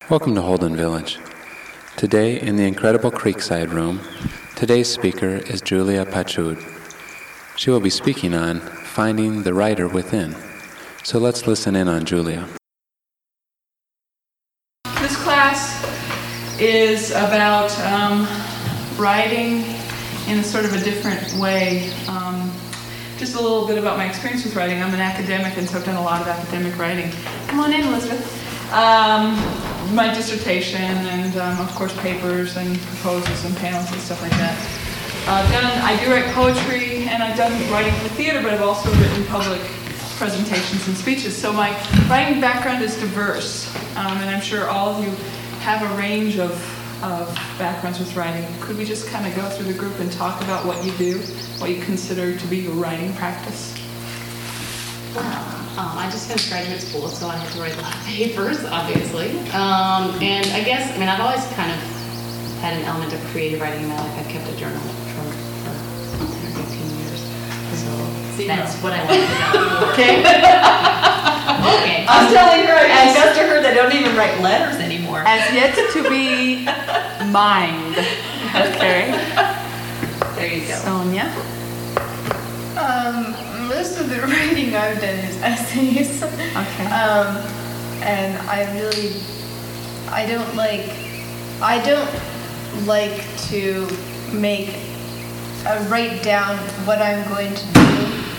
Welcome to Holden Village. Today, in the incredible Creekside Room, today's speaker is Julia Pachud. She will be speaking on finding the writer within. So let's listen in on Julia. This class is about writing in sort of a different way. Just a little bit about my experience with writing. I'm an academic, and so I've done a lot of academic writing. Come on in, Elizabeth. My dissertation and, of course, papers and proposals and panels and stuff like that. I do write poetry, and I've done writing for theater, but I've also written public presentations and speeches. So my writing background is diverse, and I'm sure all of you have a range of backgrounds with writing. Could we just kind of go through the group and talk about what you do, what you consider to be your writing practice? I just finished graduate school, so I had to write a lot of papers, obviously. And I guess, I've always kind of had an element of creative writing in my life. I've kept a journal for 10 or 15 years. So that's what I wanted to know. Okay. Okay. I'm telling her, I confessed to her they don't even write letters anymore. As yet to be mined. Okay. There you go. Sonia? Most of the writing I've done is essays. Okay. And I don't like to write down what I'm going to do.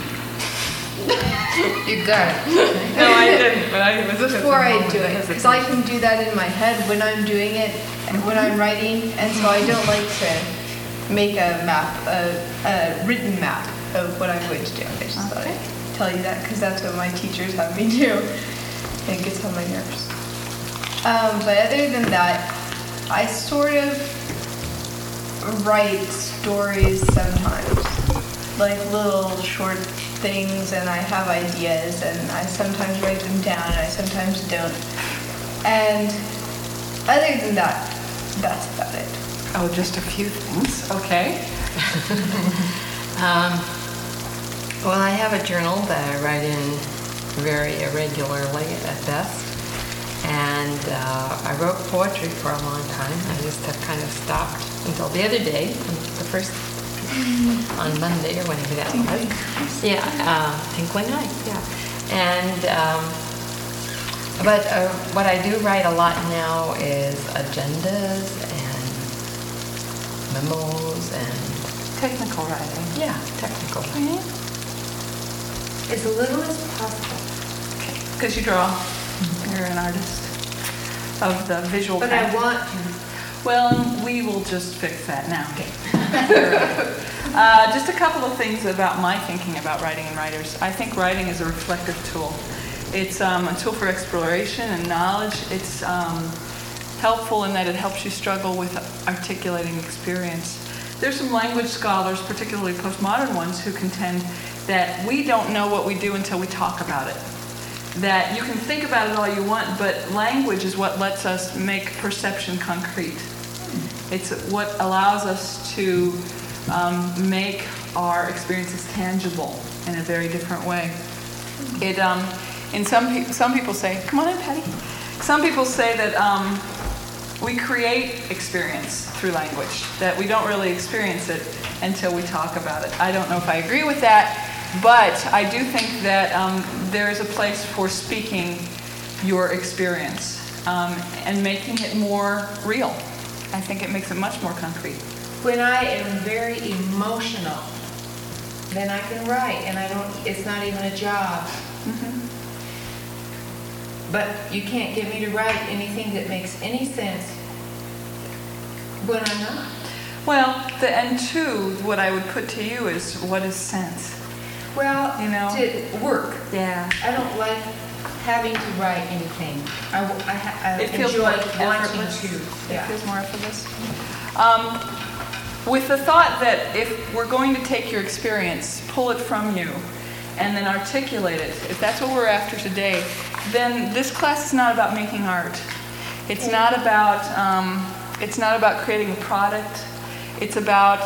You got it. No, I didn't, but I was Before I do it, because I can do that in my head when I'm doing it, and when I'm writing, and so I don't like to make a map, a written map of what I'm going to do. I just thought I'd tell you that because that's what my teachers have me do. It gets on my nerves. But other than that, I sort of write stories sometimes, like little short things, and I have ideas, and I sometimes write them down, and I sometimes don't. And other than that, that's about it. Oh, just a few things. Okay. Well, I have a journal that I write in very irregularly at best. And I wrote poetry for a long time. I just have kind of stopped until the other day, on Monday or whenever that was. Yeah, Inkling Nights, yeah. And, but what I do write a lot now is agendas and memos and... Technical writing. Yeah, technical. Okay. As little as possible. Okay. Because you draw. You're an artist of the visual But kind. I want to. Well, we will just fix that now. Just a couple of things about my thinking about writing and writers. I think writing is a reflective tool. It's a tool for exploration and knowledge. It's helpful in that it helps you struggle with articulating experience. There's some language scholars, particularly postmodern ones, who contend that we don't know what we do until we talk about it. That you can think about it all you want, but language is what lets us make perception concrete. It's what allows us to make our experiences tangible in a very different way. It, and some people say, come on in, Patty. Some people say that we create experience through language, that we don't really experience it until we talk about it. I don't know if I agree with that, but I do think that there is a place for speaking your experience and making it more real. I think it makes it much more concrete. When I am very emotional, then I can write, and it's not even a job. Mm-hmm. But you can't get me to write anything that makes any sense when I'm not. Well, and two, what I would put to you is, what is sense? Well, to work. Yeah. I don't like having to write anything. I It feels enjoy more wanting effortless. to. It feels more effortless. With the thought that if we're going to take your experience, pull it from you, and then articulate it, if that's what we're after today, then this class is not about making art. It's not about creating a product. It's about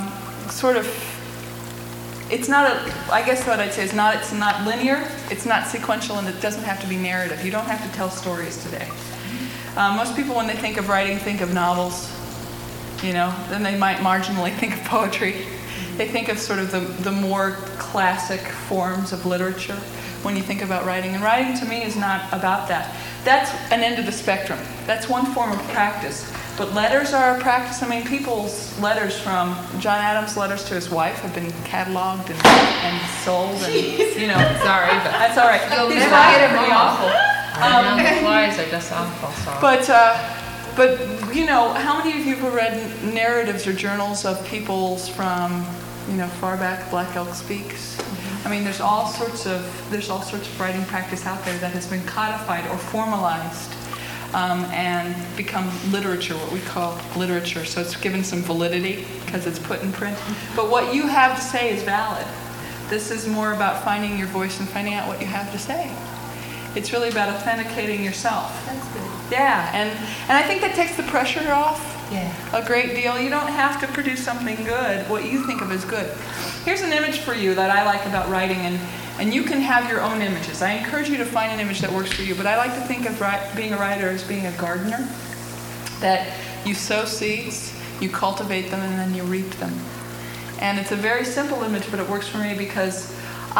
I guess what I'd say is it's not linear, it's not sequential, and it doesn't have to be narrative. You don't have to tell stories today. Most people, when they think of writing, think of novels. Then they might marginally think of poetry. They think of sort of the more classic forms of literature when you think about writing. And writing, to me, is not about that. That's an end of the spectrum. That's one form of practice. But letters are a practice. I mean, people's letters, from John Adams' letters to his wife, have been cataloged and sold. And, Sorry, but that's all right. You'll These never flies get are them pretty all. awful. the flies are just awful. So. But how many of you have read narratives or journals of people's from, far back, Black Elk Speaks? I mean, there's all sorts of writing practice out there that has been codified or formalized and become literature, what we call literature. So it's given some validity because it's put in print. But what you have to say is valid. This is more about finding your voice and finding out what you have to say. It's really about authenticating yourself. That's good. Yeah, and I think that takes the pressure off Yeah. a great deal. You don't have to produce something good, what you think of as good. Here's an image for you that I like about writing, and you can have your own images. I encourage you to find an image that works for you, but I like to think of being a writer as being a gardener, that you sow seeds, you cultivate them, and then you reap them. And it's a very simple image, but it works for me because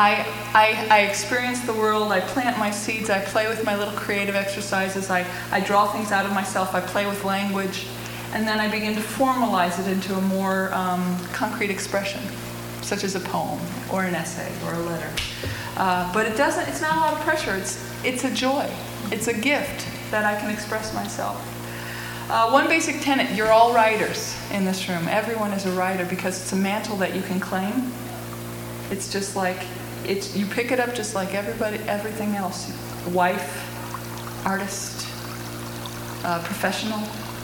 I experience the world, I plant my seeds, I play with my little creative exercises, I draw things out of myself, I play with language, and then I begin to formalize it into a more concrete expression, such as a poem or an essay or a letter. But it's not a lot of pressure, it's a joy, it's a gift that I can express myself. One basic tenet, you're all writers in this room. Everyone is a writer because it's a mantle that you can claim. It's just like, you pick it up just like everything else. Wife, artist, professional,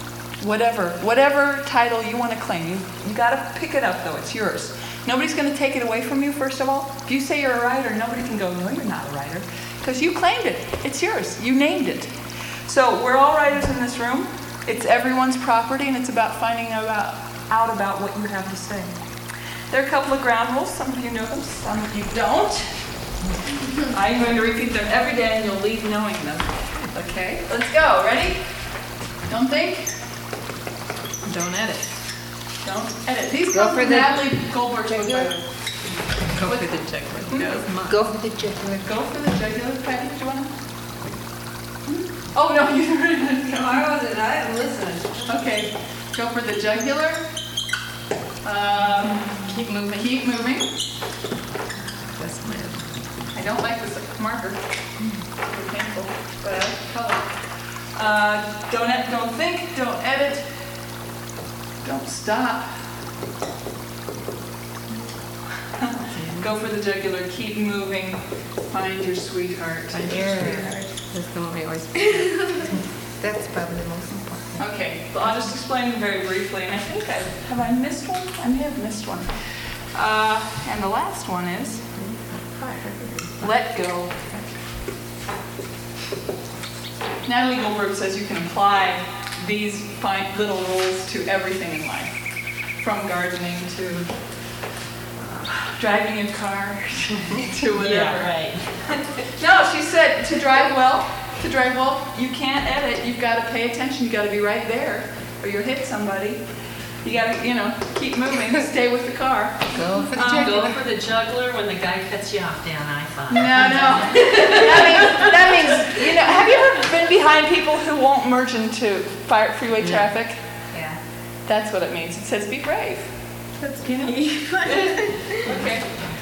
whatever title you want to claim. You got to pick it up though, it's yours. Nobody's going to take it away from you, first of all. If you say you're a writer, nobody can go, no, you're not a writer. Because you claimed it, it's yours, you named it. So we're all writers in this room. It's everyone's property, and it's about finding out about what you have to say. There are a couple of ground rules. Some of you know them, some of you don't. I'm going to repeat them every day, and you'll leave knowing them. Okay, let's go. Ready? Don't think. Don't edit. Don't edit. These Go come for from the- Natalie Goldberg's book. Go for the jugular. Go for the jugular. Go for the jugular. Patty, do you want to? Oh, no, you didn't. I wasn't, I am listening. Okay, go for the jugular. Keep moving. Keep moving. That's my. I don't like this marker. It's painful, but I like the color. Don't think, don't edit, don't stop. Go for the jugular. Keep moving. Find your sweetheart. Find your sweetheart. That's the one we always. That's probably the most important. Okay, well, I'll just explain them very briefly, and I think have I missed one? I may have missed one. And the last one is let go. Natalie Goldberg says you can apply these fine little rules to everything in life, from gardening to driving a car to whatever. Yeah, right. No, she said to drive well, you can't edit. You've got to pay attention. You've got to be right there, or you'll hit somebody. You got to, keep moving. Stay with the car. Go for the jugular. Go for the jugular when the guy cuts you off down I-5. No. That means, have you ever been behind people who won't merge into freeway traffic? Yeah. That's what it means. It says be brave. That's, okay.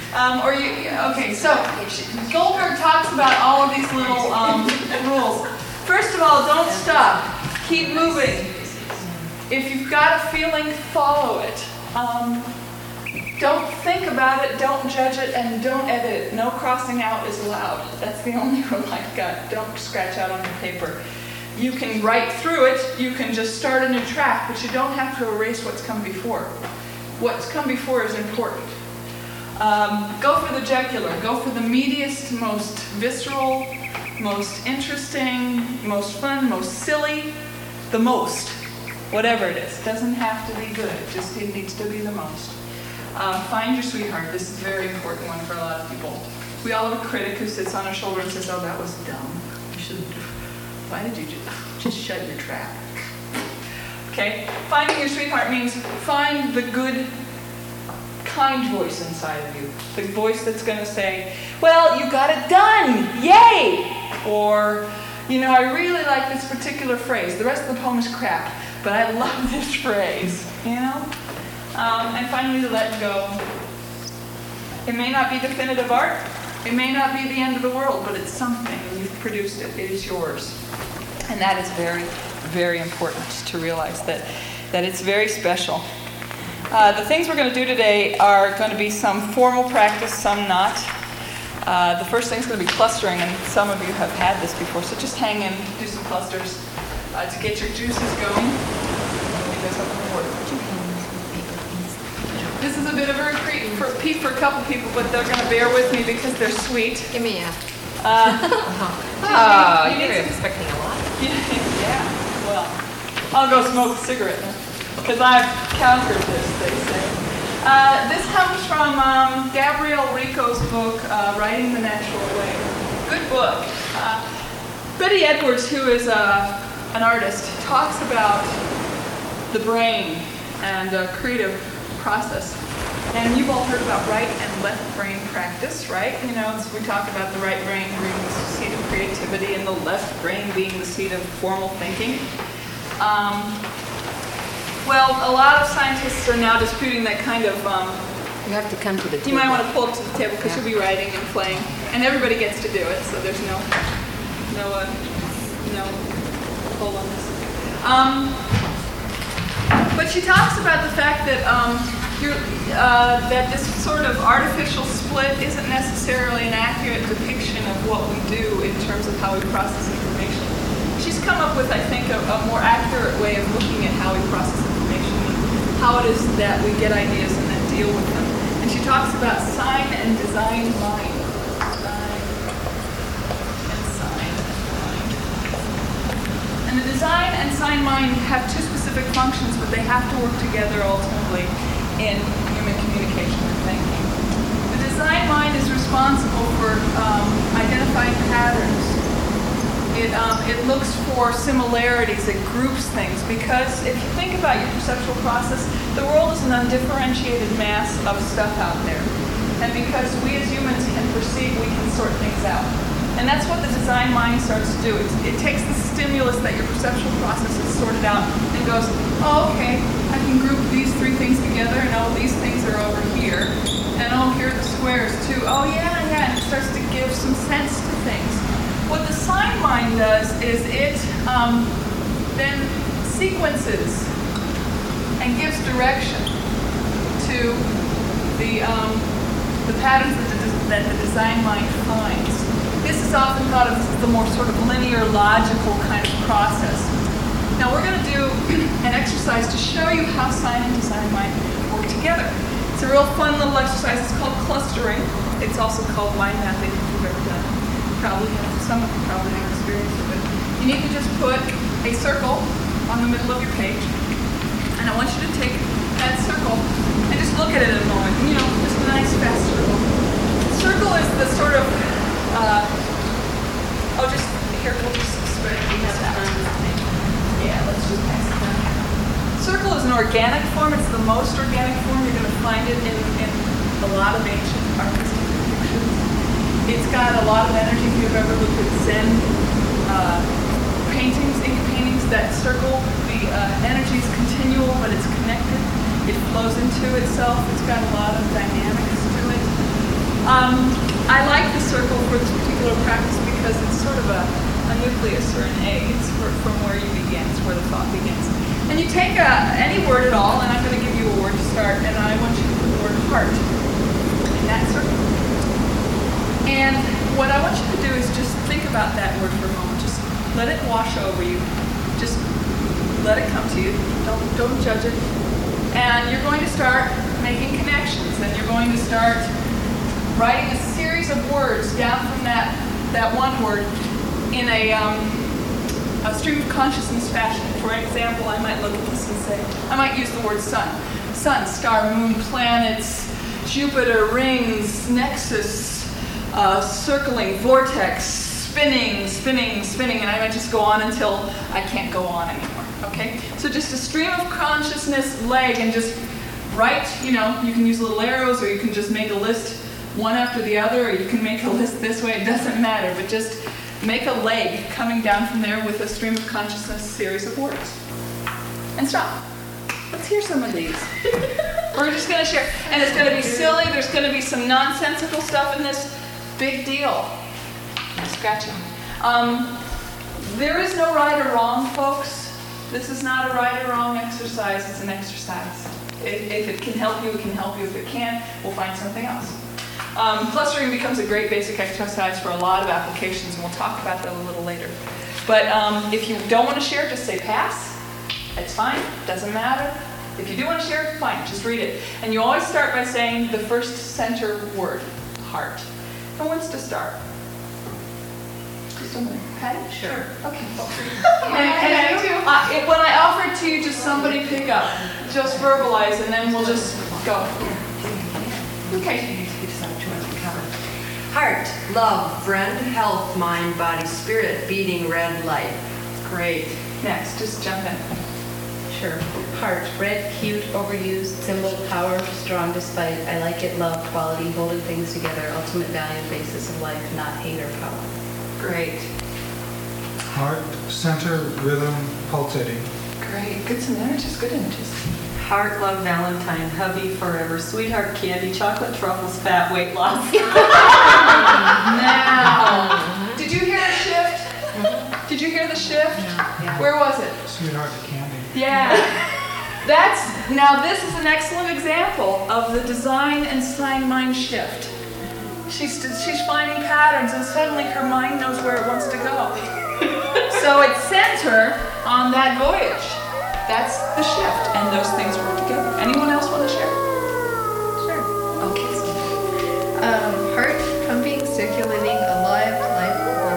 So Goldberg talks about all of these little rules. First of all, don't stop. Keep moving. If you've got a feeling, follow it. Don't think about it, don't judge it, and don't edit it. No crossing out is allowed. That's the only rule I've got. Don't scratch out on your paper. You can write through it, you can just start a new track, but you don't have to erase what's come before. What's come before is important. Go for the jugular. Go for the meatiest, most visceral, most interesting, most fun, most silly, the most. Whatever it is. It doesn't have to be good. It needs to be the most. Find your sweetheart. This is a very important one for a lot of people. We all have a critic who sits on our shoulder and says, oh, that was dumb. You shouldn't. Why did you do that? Just shut your trap. Okay? Finding your sweetheart means find the good, kind voice inside of you. The voice that's going to say, well, you got it done! Yay! Or, you know, I really like this particular phrase. The rest of the poem is crap, but I love this phrase, you know? And finally, let go. It may not be definitive art. It may not be the end of the world, but it's something, and you've produced it. It is yours. And that is very, very important to realize that it's very special. The things we're going to do today are going to be some formal practice, some not. The first thing is going to be clustering, and some of you have had this before, so just hang in, do some clusters to get your juices going. This is a bit of a retreat for a couple people, but they're going to bear with me because they're sweet. Give me a... You you're expecting a lot. Yeah, well, I'll go smoke a cigarette now, because I've countered this, they say. This comes from Gabrielle Rico's book, Writing the Natural Way. Good book. Betty Edwards, who is an artist, talks about the brain and creative process. And you've all heard about right and left brain practice, right? You know, we talk about the right brain being the seat of creativity and the left brain being the seat of formal thinking. Well, a lot of scientists are now disputing that kind of... You have to come to the table. You might want to pull it to the table because you'll be writing and playing. And everybody gets to do it, so there's no pull on this. But she talks about the fact that that this sort of artificial split isn't necessarily an accurate depiction of what we do in terms of how we process information. She's come up with, I think, a more accurate way of looking at how we process information and how it is that we get ideas and then deal with them. And she talks about sign and design mind. And the design and sign mind have two specific functions, but they have to work together ultimately in human communication and thinking. The design mind is responsible for identifying patterns. It looks for similarities, it groups things, because if you think about your perceptual process, the world is an undifferentiated mass of stuff out there. And because we as humans can perceive, we can sort things out. And that's what the design mind starts to do. It takes the stimulus that your perceptual process has sorted out and goes, oh, okay, I can group these three things together, and oh, these things are over here. And oh, here are the squares too. Oh, yeah, and it starts to give some sense to things. What the sign mind does is it then sequences and gives direction to the patterns that the design mind finds. This is often thought of as the more sort of linear, logical kind of process. Now we're going to do an exercise to show you how sign and design mind work together. It's a real fun little exercise. It's called clustering. It's also called mind mapping if you've ever done it. Some of you probably have experienced it. You need to just put a circle on the middle of your page. And I want you to take that circle and just look at it a moment. You know, just a nice fast circle. Circle is the sort of we'll just spread these out. Yeah, let's just pass it down. Circle is an organic form. It's the most organic form. You're going to find it in a lot of ancient artistic depictions. It's got a lot of energy. If you've ever looked at Zen paintings, ink paintings, that circle, the energy is continual, but it's connected. It flows into itself. It's got a lot of dynamics to it. I like the circle for this particular practice because it's sort of a nucleus or an egg. It's from where you begin. It's where the thought begins. And you take any word at all, and I'm going to give you a word to start, and I want you to put the word heart in that circle. And what I want you to do is just think about that word for a moment. Just let it wash over you. Just let it come to you. Don't judge it. And you're going to start making connections, and you're going to start writing a series of words down from that one word in a stream of consciousness fashion. For example, I might look at this and say, I might use the word sun. Sun, star, moon, planets, Jupiter, rings, nexus, circling, vortex, spinning, spinning, spinning, and I might just go on until I can't go on anymore, okay? So just a stream of consciousness leg and just write, you can use little arrows, or you can just make a list one after the other, or you can make a list this way, it doesn't matter, but just make a leg coming down from there with a stream of consciousness series of words. And stop. Let's hear some of these. We're just going to share. And it's going to be silly. There's going to be some nonsensical stuff in this. Big deal. Scratching. There is no right or wrong, folks. This is not a right or wrong exercise. It's an exercise. If it can help you, it can help you. If it can't, we'll find something else. Clustering becomes a great basic exercise for a lot of applications, and we'll talk about that a little later. But if you don't want to share, just say pass. It's fine. Doesn't matter. If you do want to share, fine. Just read it. And you always start by saying the first center word, heart. Who wants to start? Somebody. Patty? Sure. Okay. And when I offer it to you, just somebody pick up. Just verbalize, and then we'll just go. Okay. Heart, love, friend, health, mind, body, spirit, beating red light. Great. Next, just jump in. Sure. Heart, red, cute, overused, symbol, power, strong despite, I like it, love, quality, holding things together, ultimate value, basis of life, not hate or power. Great. Heart, center, rhythm, pulsating. Great. Good, some images, good images. Heart, love, Valentine, hubby, forever, sweetheart, candy, chocolate, truffles, fat, weight loss. Now, did you hear the shift? Did you hear the shift? Yeah. Where was it? Sweetheart to candy. Yeah. Now this is an excellent example of the design and sign mind shift. She's finding patterns, and suddenly her mind knows where it wants to go. So it's center on that voyage. That's the shift, and those things work together. Anyone else want to share? Sure. Okay. Heart, pumping, circulating, alive, life,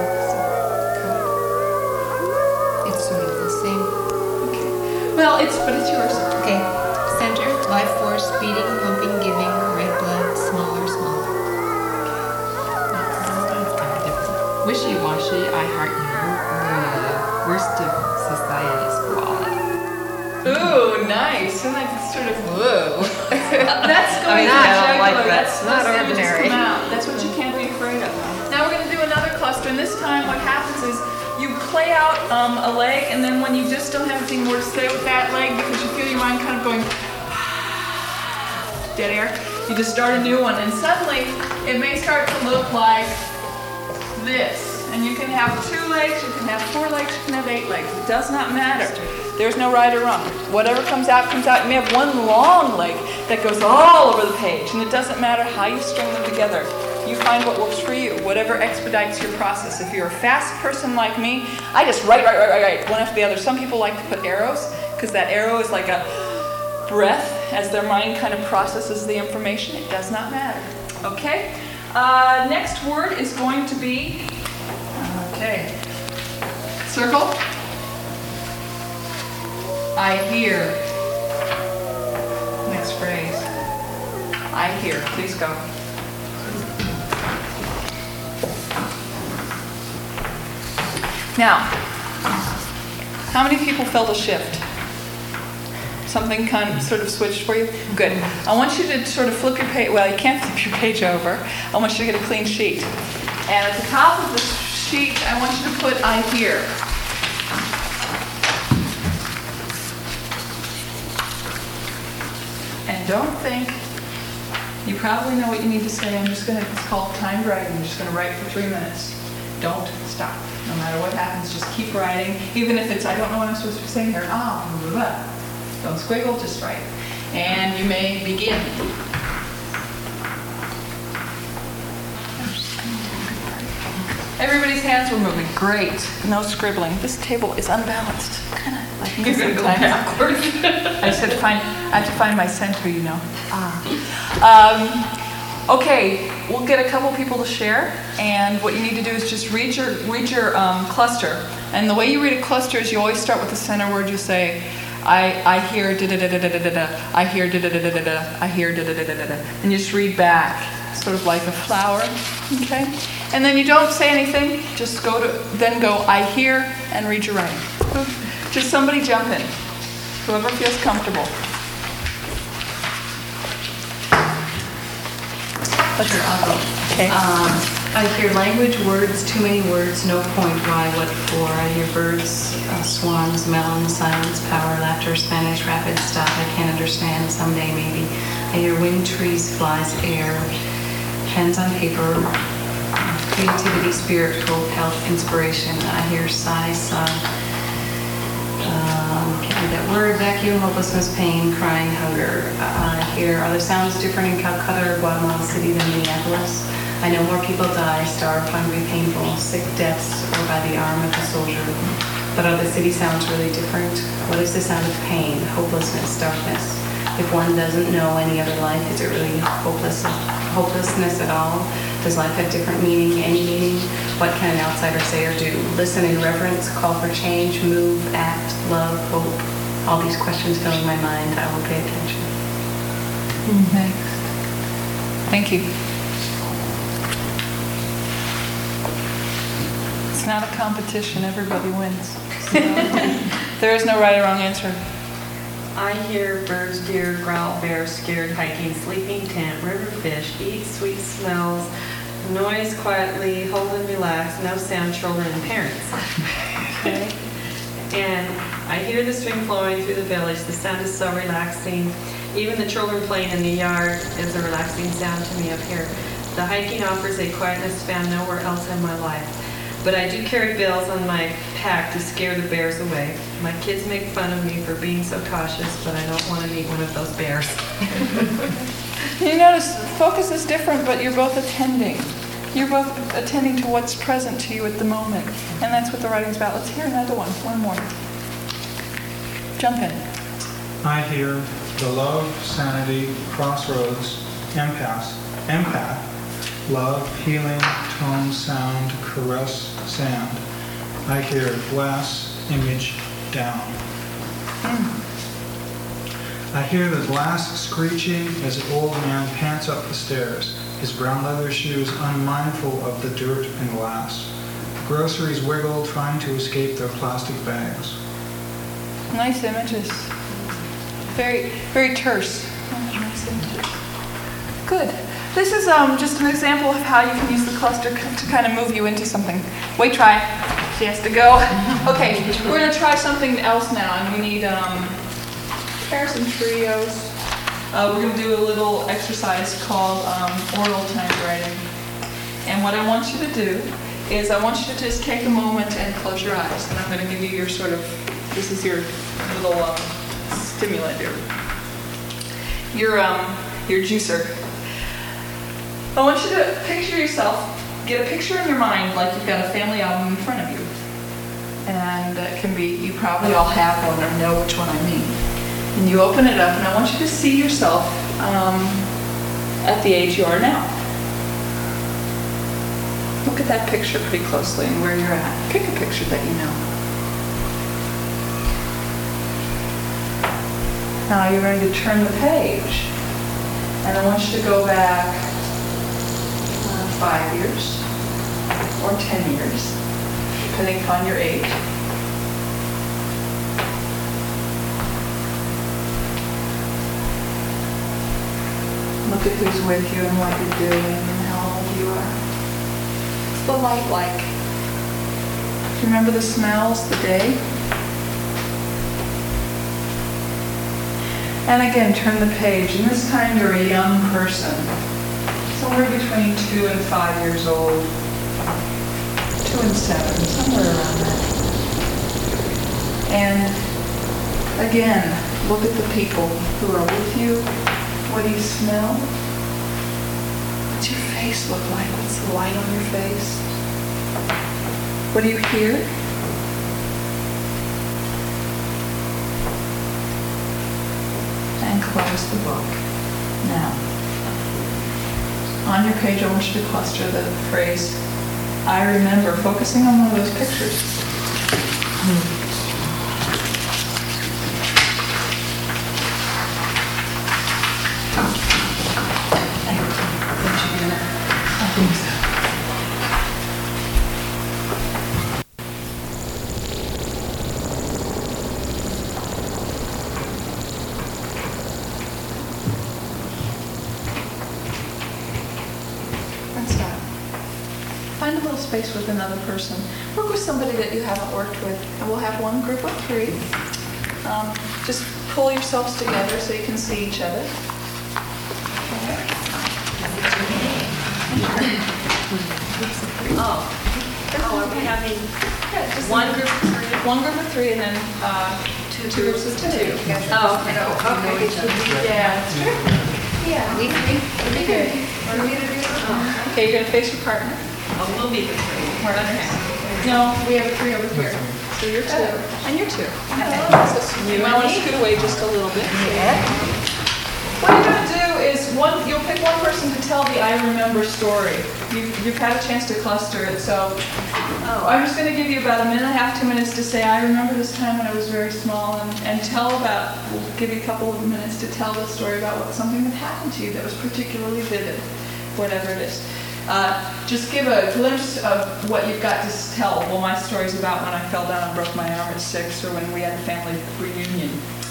It's sort of the same. Well, it's yours. Okay. Center, life force, beating, pumping, giving, red blood, smaller, smaller. It's kind of different. Wishy-washy, I heart you. Worst of society squalid. Ooh, nice. And that's sort of whoa. That's going to I don't jugular. like that. That's Not those images ordinary. come out. That's what you can't be afraid of. Now we're going to do another cluster, and this time what happens is you play out a leg, and then when you just don't have anything more to say with that leg because you feel your mind kind of going dead air, you just start a new one, and suddenly it may start to look like this. And you can have 2 legs, you can have 4 legs, you can have 8 legs. It does not matter. There's no right or wrong. Whatever comes out, comes out. You may have one long leg that goes all over the page, and it doesn't matter how you string them together. You find what works for you, whatever expedites your process. If you're a fast person like me, I just write, one after the other. Some people like to put arrows, because that arrow is like a breath as their mind kind of processes the information. It does not matter. Okay? Next word is going to be, circle. I hear. Next phrase. I hear. Please go. Now, how many people felt a shift? Something kind of sort of switched for you? Good. I want you to sort of flip your page. Well, you can't flip your page over. I want you to get a clean sheet. And at the top of the sheet, I want you to put I hear. And don't think, you probably know what you need to say. It's called timed writing. You're just going to write for 3 minutes. Don't stop. No matter what happens, just keep writing. Even if it's, I don't know what I'm supposed to be saying here. Blah, blah. Don't squiggle, just write. And you may begin. Everybody's hands were moving. Great. No scribbling. This table is unbalanced. Kind of like me sometimes. Backwards. I have to find my center, you know. Okay, we'll get a couple people to share, and what you need to do is just read your cluster. And the way you read a cluster is you always start with the center word. You say, I hear da da da da da da da. I hear da da da da da da. I hear da da da da da da. And you just read back, sort of like a flower. Okay. And then you don't say anything, just then go, I hear, and read your writing. Just somebody jump in, whoever feels comfortable. Pleasure, I'll go. Okay. I hear language, words, too many words, no point, why, what for. I hear birds, swans, melons, silence, power, laughter, Spanish, rapid, stop, I can't understand, someday maybe. I hear wind, trees, flies, air, pens on paper, creativity, spirit, hope, health, inspiration. I hear sigh, sun, can't read that word, vacuum, hopelessness, pain, crying, hunger. I hear, are the sounds different in Calcutta or Guatemala City than Minneapolis? I know more people die, starved, hungry, painful, sick deaths, or by the arm of a soldier. But are the city sounds really different? What is the sound of pain, hopelessness, darkness? If one doesn't know any other life, is it really hopelessness at all? Does life have different meaning, any meaning? What can an outsider say or do? Listen in reverence, call for change, move, act, love, hope. All these questions filling my mind, I will pay attention. Next. Thank you. It's not a competition, everybody wins. So, there is no right or wrong answer. I hear birds, deer, growl, bear, scared, hiking, sleeping, tent, river fish, eat, sweet smells, noise quietly, hold and relax, no sound, children and parents. Okay? And I hear the stream flowing through the village. The sound is so relaxing. Even the children playing in the yard is a relaxing sound to me up here. The hiking offers a quietness found nowhere else in my life. But I do carry bells on my pack to scare the bears away. My kids make fun of me for being so cautious, but I don't want to meet one of those bears. You notice focus is different, but you're both attending. You're both attending to what's present to you at the moment. And that's what the writing's about. Let's hear another one. One more. Jump in. I hear the love, sanity, crossroads, empath, love, healing, tone, sound, caress, sand. I hear glass, image, down. I hear the glass screeching as the old man pants up the stairs, his brown leather shoes unmindful of the dirt and glass. Groceries wiggle, trying to escape their plastic bags. Nice images. Very, very terse. Nice images. Good. This is just an example of how you can use the cluster to kind of move you into something. Wait, try. She has to go. Okay, we're going to try something else now, and we need pairs and trios. We're going to do a little exercise called oral typewriting. And what I want you to do is I want you to just take a moment and close your eyes. And I'm going to give you your sort of, this is your little stimulant, your juicer. I want you to picture yourself, get a picture in your mind like you've got a family album in front of you. And it can be, you probably all have one or know which one I mean. And you open it up and I want you to see yourself at the age you are now. Look at that picture pretty closely and where you're at. Pick a picture that you know. Now you're going to turn the page. And I want you to go back 5 years or 10 years, depending upon your age. Look at who's with you and what you're doing and how old you are. What's the light like? Do you remember the smells, the day? And again, turn the page, and this time you're a young person. Somewhere between 2 and 5 years old, 2 and 7, somewhere around there. And again, look at the people who are with you. What do you smell? What's your face look like? What's the light on your face? What do you hear? And close the book. Now, on your page, I want you to cluster the phrase, I remember, focusing on one of those pictures. I think so. space with another person. Work with somebody that you haven't worked with. And we'll have one group of 3. Just pull yourselves together so you can see each other. Are we having Just one group of 3? One group of 3 and then two groups of 2. Oh, okay. Yeah. Yeah, we good. Okay, you're going to face your partner. Oh, we'll be the 3. Okay. No, we have a 3 over here. So you're 2. And you're 2. Okay. You might want to scoot away just a little bit. Yeah. What you're going to do is you'll pick one person to tell the I remember story. You've had a chance to cluster it, so I'm just going to give you about 1.5 minutes, 2 minutes to say, I remember this time when I was very small, and we'll give you a couple of minutes to tell the story about something that happened to you that was particularly vivid, whatever it is. Just give a glimpse of what you've got to tell. Well, my story's about when I fell down and broke my arm at 6, or when we had a family reunion.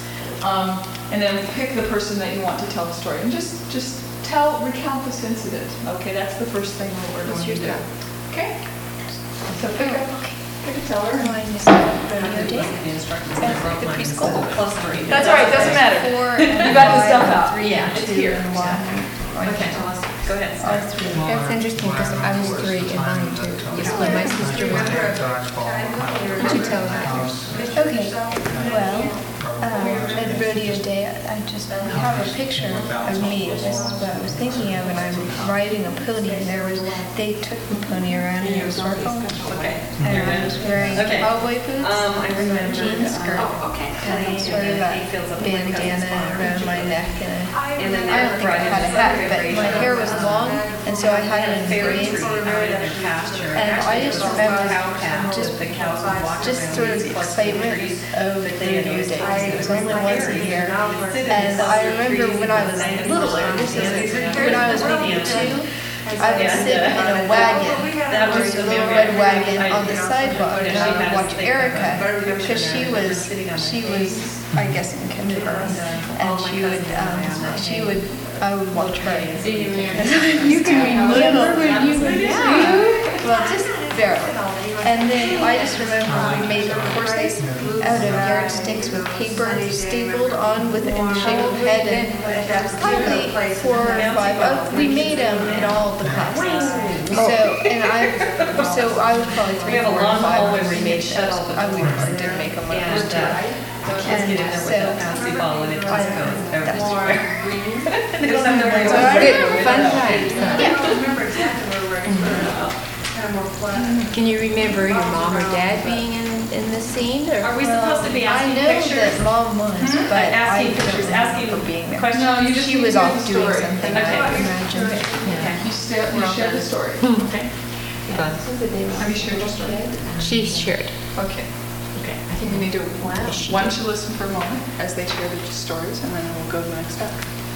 And then pick the person that you want to tell the story, and just recount this incident. Okay, that's the first thing that we're going to do. Okay? So pick a teller. Mine is rodeo day. The preschool. That's all right, doesn't matter. You got the stuff out. Yeah, it's here. Okay, go ahead. That's interesting because I was 3 and mine too. Yes, when my sister was 3. Would you tell that? Okay, well, at rodeo day, I just have a picture of me. This is what I was thinking of, and I'm riding a pony, and they took the pony around in a circle. Okay. And I was wearing cowboy boots, I remember. jean skirt, and sort of a bandana around my neck, and then I don't think I had a hat, but my hair was long, and so I had it in braids. And I just remember just sort of the excitement of the rodeo day. It was only once a year. And I remember when I was littler, when I was maybe 2, I would sit in a wagon, just a little red wagon on the sidewalk, and I would watch Erica, because she was, I guess, in kindergarten, and I would watch her. You can remember when you were young? Well, just barely. And then I just remember we made horses out of yardsticks with paper stapled on in the shape of a head, and probably 4 or 5. We made them in all the classes. So I was probably 3, 4, or 5 when we made those. We probably didn't make them when I was 2. And so that's fun times. Can you remember your mom or dad being in the scene? Or? Are we supposed to be asking pictures? I know that Mom was, but I don't remember being there. No, She was off doing something, Okay. I imagine. You share the story. Okay. Have you shared your story? She shared. Okay. I think we need to, why don't you listen for a moment as they share their stories, and then we'll go to the next step.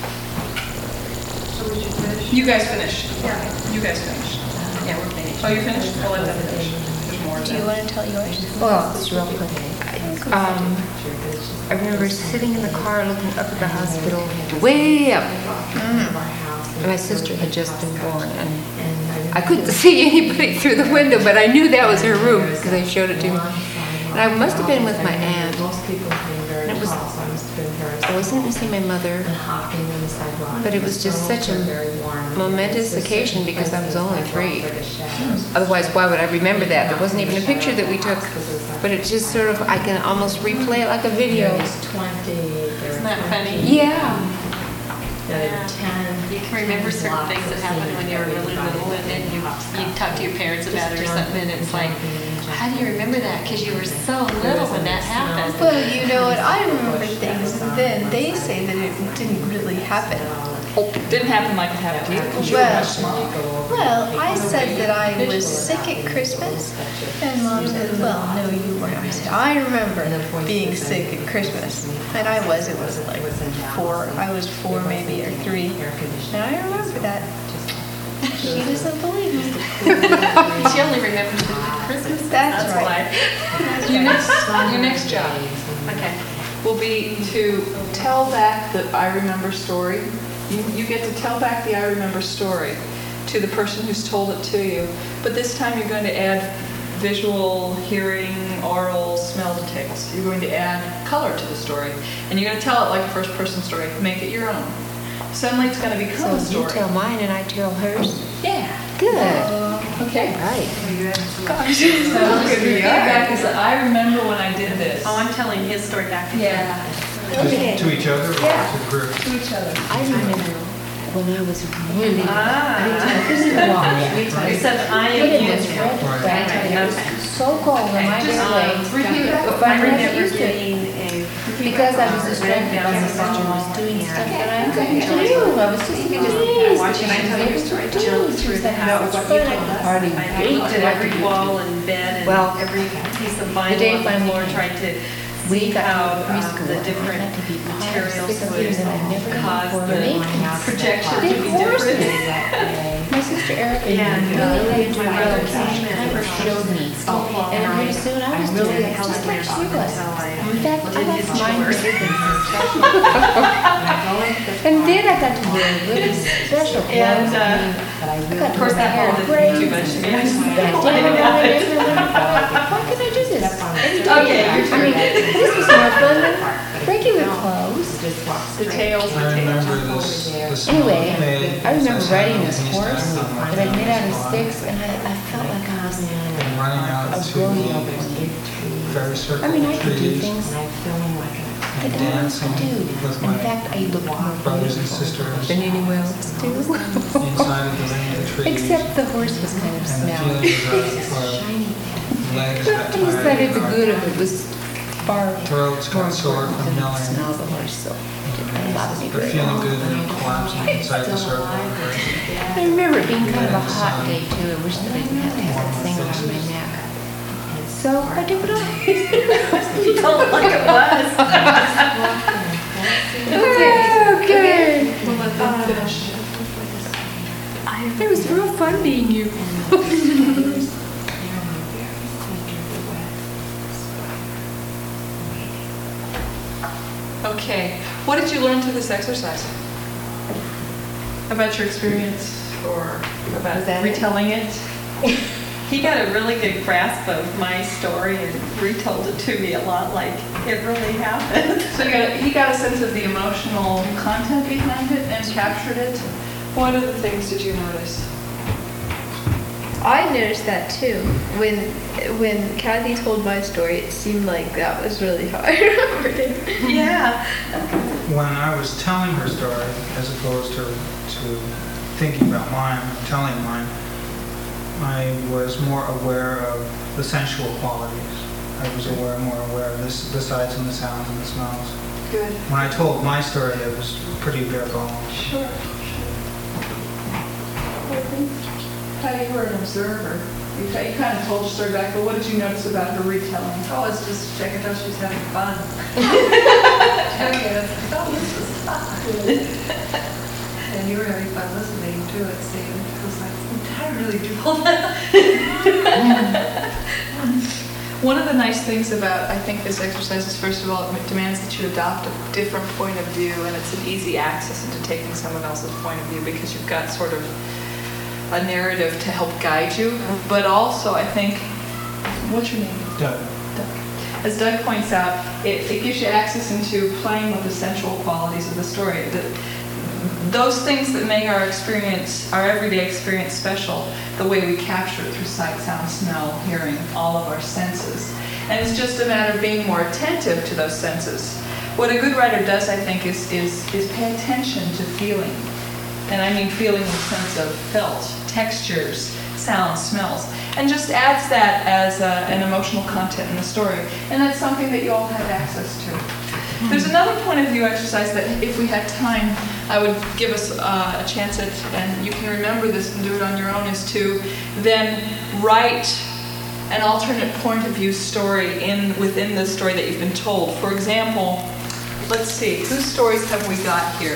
So we should finish? You guys finished? Yeah. You guys finished? Yeah, we're finished. Oh, you finished? We'll let them finish. There's more of Do you them. want to tell yours? Well, it's real quick. I remember sitting in the car looking up at the hospital, way up. And my sister had just been born, and I couldn't see anybody through the window, but I knew that was her room because they showed it to me. And I must have been with my aunt. And I wasn't missing my mother, but it was just such a momentous occasion because I was only 3. Otherwise, why would I remember that? There wasn't even a picture that we took, but it just sort of, I can almost replay it like a video. Isn't that funny? Yeah. You can remember certain things that happened when you were really little, and then you talk to your parents about it or something, and it's like, how do you remember that? Because you were so little when that happened. Well, you know what? I remember things, and then they say that it didn't really happen. Didn't happen like it happened to you because you were much smaller. Well, I said that I was sick at Christmas, and Mom said, well, no, you weren't. I said, I remember being sick at Christmas. And I was, it was like 4, I was 4 maybe, or 3. And I remember that. She doesn't believe me. She only remembers Christmas. That's right. Your next job, will be to tell back the I remember story. You get to tell back the I remember story to the person who's told it to you. But this time you're going to add visual, hearing, oral, smell details. You're going to add color to the story. And you're going to tell it like a first-person story. Make it your own. Suddenly it's going to become a So story. you tell mine and I tell hers? Yeah. Good. Okay. Right. Gosh, good feedback is I remember when I did this. Oh, I'm telling his story back to you. Yeah. Just to each other or Yeah. to the group? To each other. I remember when I was really Except I put in am this you. red Right. bag, and it was so cold in my way. If I I remember never used it, getting a. because I was distracted by my sister was doing stuff that I couldn't do. I was just amazed. Watching, I tell your story, jump through the house. I hardly I ate looked at every it. wall and bed and Well, every piece of the day vinyl on the finally floor, came. trying to We see got how to preschool. the different I had to be 5 or materials 6 would years and I've never done cause before. the Maintenance. projection to Big be horses. different. My sister Erica And, really into my brother roads. came She and kind of showed me. And pretty soon I was doing it just like she was. In fact, I left mine with And then I got to wear really special clothes. Of course, that whole didn't do too much to me. I just Why can I do this? Okay, I mean, this was more fun than regular clothes. Details. I remember the smell Anyway, of hay I remember as riding I this sat on horse the that I made out of sticks, and I felt like I was and running out a to growing up. the very circle I mean, I of could do trees things and that no one else dancing could do. with In my fact, I looked more brothers and beautiful sisters than anyone else do. inside of the ring of the trees. Except the horse was kind of and the smelly. feeling of legs got I decided the tired, good of it was far throats more got sore important from than the yelling, smell of the horse, so it didn't bother me but very feeling much. good and collapsing inside the circle. I remember it being kind of a hot day too. I wish that I didn't have to have that thing around my neck. So I do what I You don't like it was. Okay. It was real fun being you. Okay. What did you learn through this exercise? About your experience or about retelling it? He got a really good grasp of my story and retold it to me a lot like it really happened. So he got a sense of the emotional content behind it and captured it. What other things did you notice? I noticed that too. When Kathy told my story, it seemed like that was really hard. Yeah. When I was telling her story, as opposed to thinking about mine, telling mine, I was more aware of the sensual qualities. I was more aware of the sights and the sounds and the smells. Good. When I told my story, it was pretty bare bones. Sure. Patty, you were an observer. You kind of told your story back, but what did you notice about her retelling? Oh, it's just checking out she's having fun. Oh, this is fun. And you were having fun listening to it, seeing. I was like, did I really do all that? One of the nice things about, I think, this exercise is, first of all, it demands that you adopt a different point of view, and it's an easy access into taking someone else's point of view because you've got sort of a narrative to help guide you. But also, I think, what's your name? Doug. As Doug points out, it gives you access into playing with the sensual qualities of the story. Those things that make our experience, our everyday experience special, the way we capture it through sight, sound, smell, hearing, all of our senses. And it's just a matter of being more attentive to those senses. What a good writer does, I think, is pay attention to feeling. And I mean feeling in the sense of felt, textures, sounds, smells, and just adds that as an emotional content in the story. And that's something that you all have access to. There's another point of view exercise that, if we had time, I would give us a chance at, and you can remember this and do it on your own, is to then write an alternate point of view story within the story that you've been told. For example, let's see, whose stories have we got here?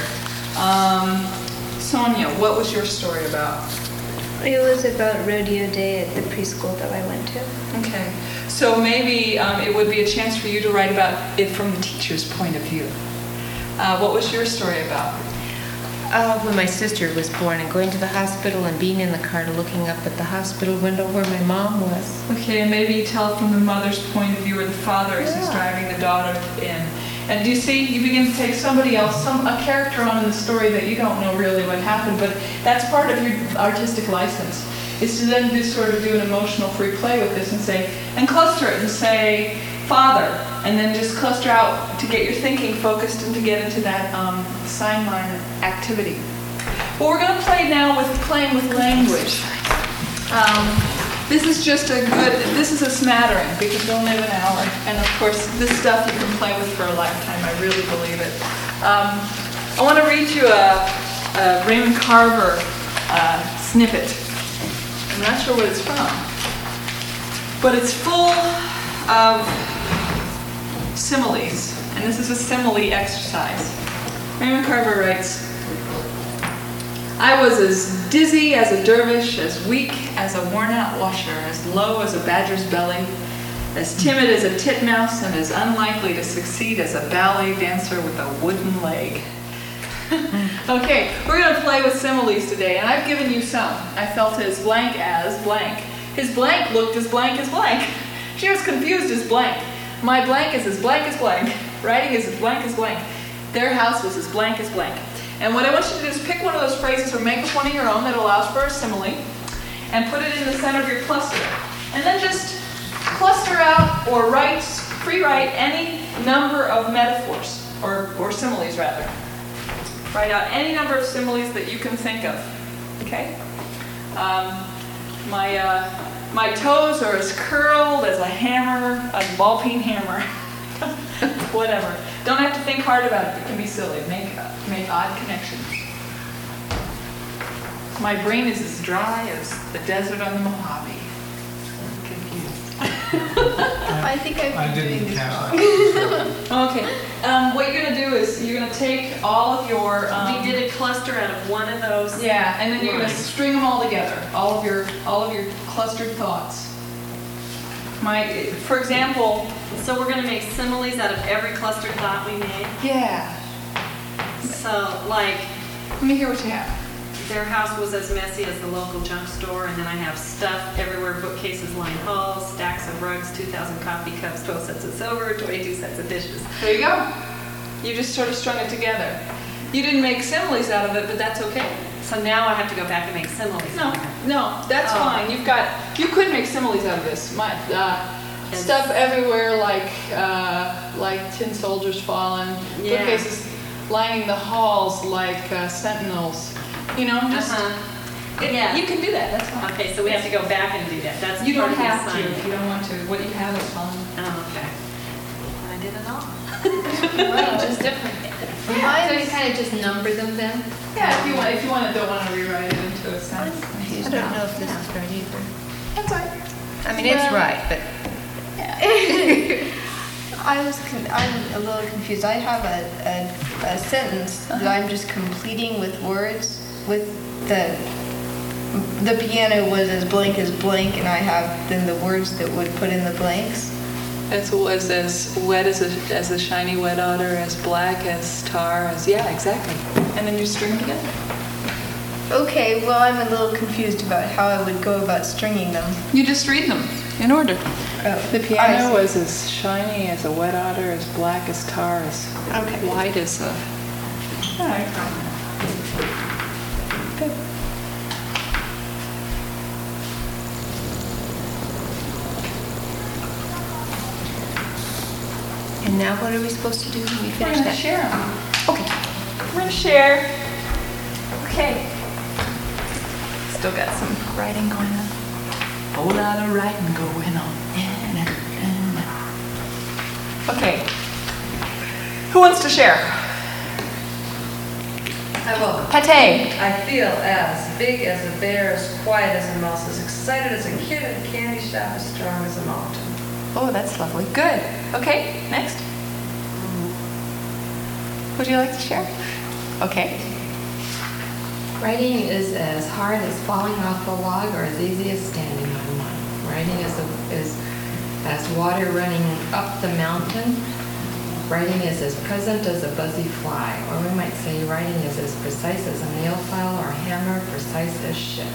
Sonia, what was your story about? It was about rodeo day at the preschool that I went to. Okay, so maybe it would be a chance for you to write about it from the teacher's point of view. What was your story about? When my sister was born and going to the hospital and being in the car looking up at the hospital window where my mom was. Okay, and maybe you tell it from the mother's point of view or the father as he's driving the daughter in. And do you see, you begin to take somebody else, a character on in the story that you don't know really what happened, but that's part of your artistic license, is to then just sort of do an emotional free play with this and say, and cluster it and say, father, and then just cluster out to get your thinking focused and to get into that sign line activity. Well, we're going to play now with playing with language. This is just this is a smattering because we only have an hour. And of course, this stuff you can play with for a lifetime, I really believe it. I want to read you a Raymond Carver snippet. I'm not sure what it's from, but it's full of similes, and this is a simile exercise. Raymond Carver writes, I was as dizzy as a dervish, as weak as a worn-out washer, as low as a badger's belly, as timid as a titmouse, and as unlikely to succeed as a ballet dancer with a wooden leg. Okay, we're going to play with similes today, and I've given you some. I felt as blank as blank. His blank looked as blank as blank. She was confused as blank. My blank is as blank as blank. Writing is as blank as blank. Their house was as blank as blank. And what I want you to do is pick one of those phrases or make up one of your own that allows for a simile and put it in the center of your cluster. And then just cluster out or pre-write any number of metaphors, or similes rather. Write out any number of similes that you can think of. Okay? My toes are as curled as a hammer, a ball-peen hammer. Whatever. Don't have to think hard about it. It can be silly. Make odd connections. My brain is as dry as the desert on the Mojave. I'm confused. I think I've been doing this wrong. Okay. What you're going to do is you're going to take all of your... we did a cluster out of one of those. Yeah, and then you're going to string them all together. All of your clustered thoughts. For example... So we're going to make similes out of every clustered thought we made? Yeah. So, like... Let me hear what you have. Their house was as messy as the local junk store, and then I have stuff everywhere, bookcases line halls, stacks of rugs, 2,000 coffee cups, 12 sets of silver, 22 sets of dishes. There you go. You just sort of strung it together. You didn't make similes out of it, but that's okay. So now I have to go back and make similes. No, that's fine. You could make similes out of this. Stuff everywhere, like tin soldiers falling, bookcases lining the halls like sentinels. You know, just you can do that. That's fine. Okay, so we have to go back and do that. That's you part don't of the have to assignment. if you don't want to. What you have is fine. Oh, okay. I did it all. Well, just different. So you kind of just number them then? Yeah, if you don't want to rewrite it into a sentence. I don't know if this is right either. That's right. I mean, it's right, but... I'm a little confused. I have a sentence that I'm just completing with words. With the piano was as blank, and I have then the words that would put in the blanks. It was as wet as a shiny wet otter, as black as tar, exactly. And then you string them together. Okay, well, I'm a little confused about how I would go about stringing them. You just read them in order. Oh, The piano was as shiny as a wet otter, as black as tar, as white as a... All right. Good. And now what are we supposed to do when we We're finish going to that? share them. Okay. We're going to share. Okay. Still got some writing going on. Whole lot of writing going on. Okay. Who wants to share? I will. Pate. I feel as big as a bear, as quiet as a mouse, as excited as a kid at a candy shop, as strong as a mountain. Oh, that's lovely. Good. Okay, next. Would you like to share? Okay. Writing is as hard as falling off a log or as easy as standing on one. Writing is as water running up the mountain. Writing is as present as a buzzy fly, or we might say writing is as precise as a nail file or a hammer, precise as shit.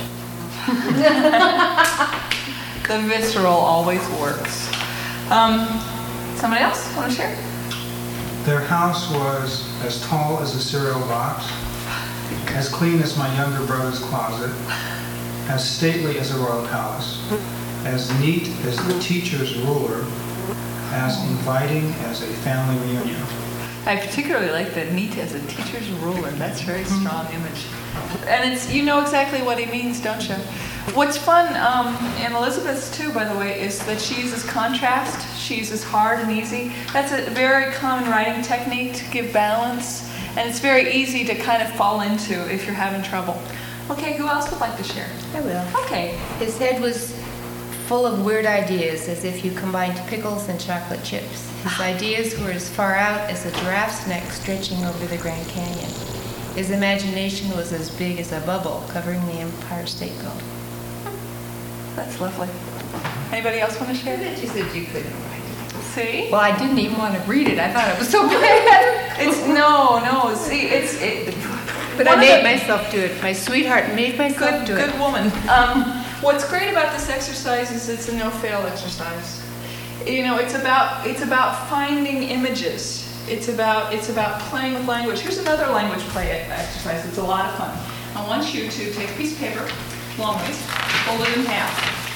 The visceral always works. Somebody else want to share? Their house was as tall as a cereal box, as clean as my younger brother's closet, as stately as a royal palace, as neat as the teacher's ruler, as inviting as a family reunion. I particularly like the neat as a teacher's ruler. That's a very strong image. And it's, you know exactly what he means, don't you? What's fun in Elizabeth's too, by the way, is that she uses contrast. She uses hard and easy. That's a very common writing technique to give balance. And it's very easy to kind of fall into if you're having trouble. Okay, who else would like to share? I will. Okay. His head was full of weird ideas, as if you combined pickles and chocolate chips. His ideas were as far out as a giraffe's neck stretching over the Grand Canyon. His imagination was as big as a bubble covering the Empire State Building. That's lovely. Anybody else want to share? You said you couldn't write it. See? Well, I didn't even want to read it. I thought it was so bad. No. See, But I made myself do it. My sweetheart made myself do it. Good woman. What's great about this exercise is it's a no-fail exercise. You know, it's about finding images. It's about playing with language. Here's another language play exercise. It's a lot of fun. I want you to take a piece of paper, long ways, fold it in half.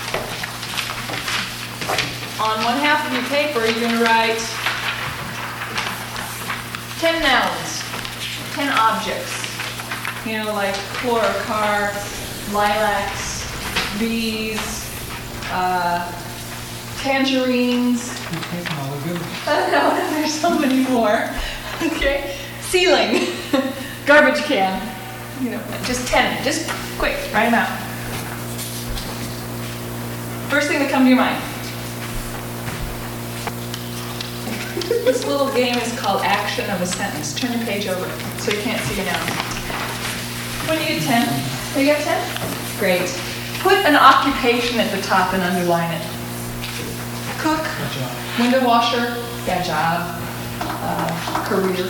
On one half of your paper, you're going to write 10 nouns, 10 objects. You know, like floor, car, lilacs, bees, tangerines. No, there's so many more. Okay, ceiling, garbage can. You know, just 10. Just quick, write them out. First thing that comes to your mind. This little game is called Action of a Sentence. Turn your page over so you can't see your nouns. When you get 10, you got 10? Great. Put an occupation at the top and underline it. Cook, window washer, got a job, career.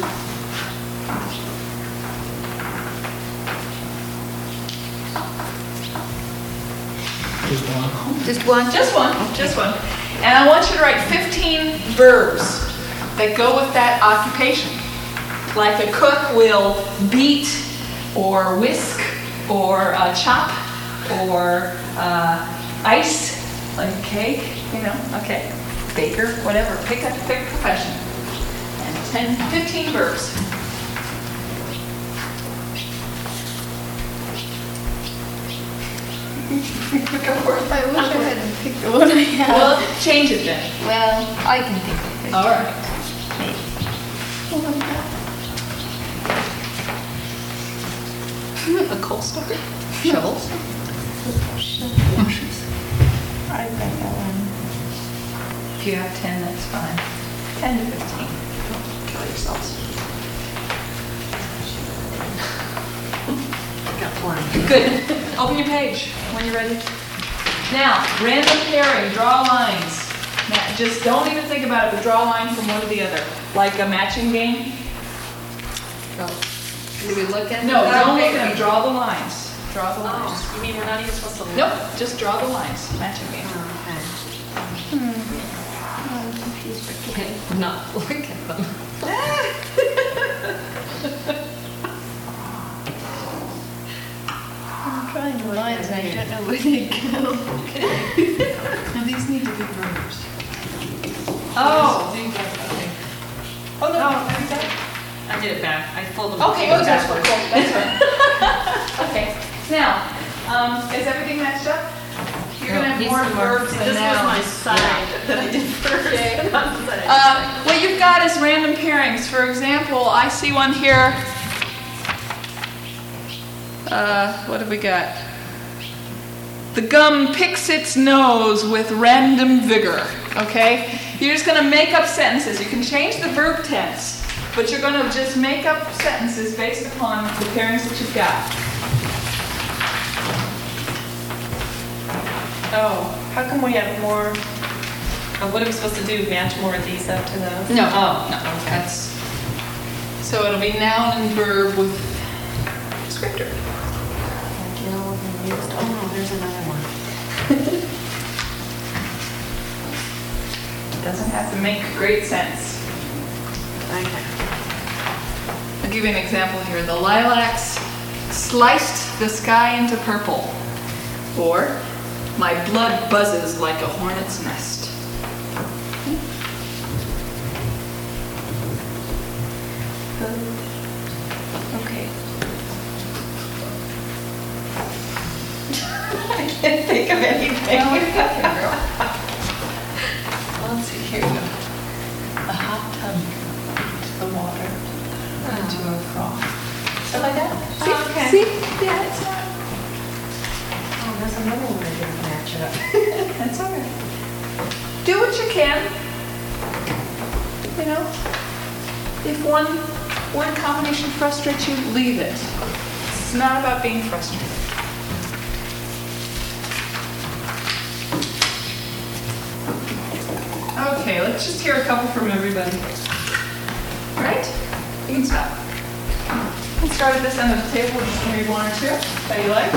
Just one? Just one. And I want you to write 15 verbs that go with that occupation. Like a cook will beat or whisk or chop or ice, like cake, you know, okay. Baker, whatever, pick a profession. And 15 verbs. I wish I hadn't picked the one I had. Well, change it then. Well, I can think of it. All right. A coal stoker. Shovels. I think that one. If you have 10, that's fine. 10 to 15. Don't kill yourselves. Got one. Good. Open your page when you're ready. Now, random pairing, draw lines. Now, just don't even think about it, but draw a line from one to the other. Like a matching game. Do we look at No, don't look at them. Draw the lines. Draw the lines. Oh, you mean we're not even supposed to look? Nope, just draw the lines. Matching game. Okay. Not look at them. I'm trying the lines and I don't know where they go. Now these need to be verbs. Oh. Okay. Oh, no. Have you done it? I did it back. I folded them. Okay, that's cool. That's right. Okay. Now, is everything matched up? You're going to have more verbs than This was my nouns. side that I did first. Okay. Not the side I did What you've got is random pairings. For example, I see one here. What have we got? The gum picks its nose with random vigor. Okay? You're just going to make up sentences. You can change the verb tense, but you're going to just make up sentences based upon the pairings that you've got. Oh, how come we have more? What are we supposed to do? Match more of these up to those? No. Oh, No, okay. that's, so it'll be noun and verb with descriptor. Oh, no, there's another one. Doesn't have to make great sense. Okay. I'll give you an example here. The lilacs sliced the sky into purple. Or, my blood buzzes like a hornet's nest. Okay. I can't think of anything. Well, what do you think, girl? Let's see, here we go. A hot tub heats the water into a froth. So like that. See? Okay. See? Yeah, it's not. Oh, there's another one I didn't match up. That's all right. Do what you can. You know, if one word combination frustrates you, leave it. It's not about being frustrated. Okay, let's just hear a couple from everybody. All right? You can stop. You can start at this end of the table, just maybe one or two that you like.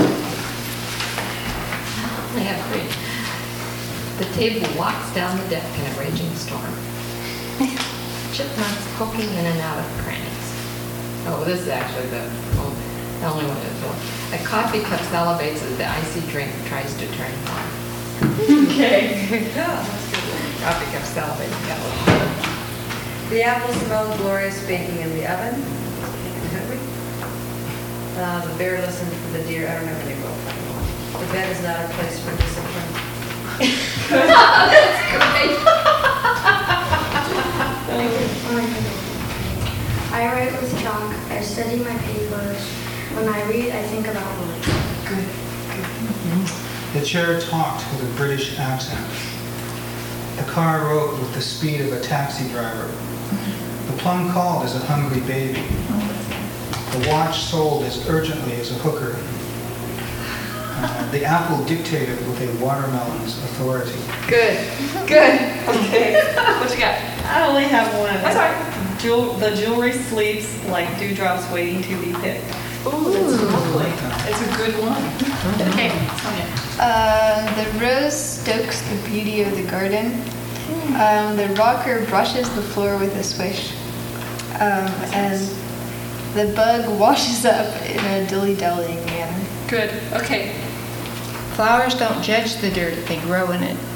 I have three. The table walks down the deck in a raging storm. Chipmunks poking in and out of crannies. Oh, this is actually the only one that's one. A coffee cup salivates as the icy drink tries to turn warm. Okay. Yeah, that's good. Coffee cup salivates. Yeah. The apple smelled glorious baking in the oven. The bear listened for the deer. I don't know any both. The bed is not a place for discipline. I write with chalk. I study my papers. When I read, I think about words. Good. The chair talked with a British accent. The car rode with the speed of a taxi driver. The plum called as a hungry baby. The watch sold as urgently as a hooker. The apple dictated with a watermelon's authority. Good. Good. Okay. What you got? I only have one. That's all right. The jewelry sleeps like dewdrops waiting to be picked. Ooh, that's lovely. It's a good one. Okay, Sonia. The rose stokes the beauty of the garden. The rocker brushes the floor with a swish. And the bug washes up in a dilly-dallying manner. Good. Okay. Flowers don't judge the dirt, they grow in it.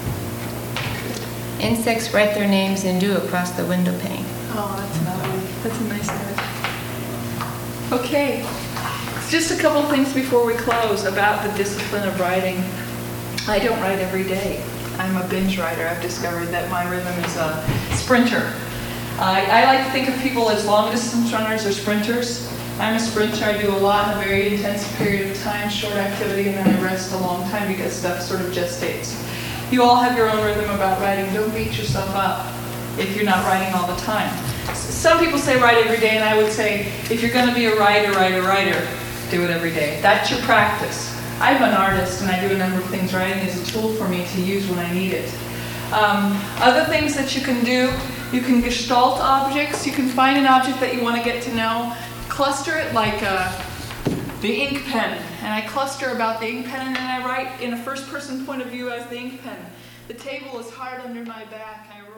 Insects write their names in dew across the window pane. Oh, that's lovely. That's a nice image. Okay. Just a couple things before we close about the discipline of writing. I don't write every day. I'm a binge writer. I've discovered that my rhythm is a sprinter. I like to think of people as long-distance runners or sprinters. I'm a sprinter. I do a lot in a very intense period of time, short activity, and then I rest a long time because stuff sort of gestates. You all have your own rhythm about writing. Don't beat yourself up if you're not writing all the time. Some people say write every day, and I would say if you're going to be a writer, do it every day. That's your practice. I'm an artist, and I do a number of things. Writing is a tool for me to use when I need it. Other things that you can do, you can gestalt objects. You can find an object that you want to get to know, cluster it like the ink pen. And I cluster about the ink pen, and then I write in a first-person point of view as the ink pen. The table is hard under my back. I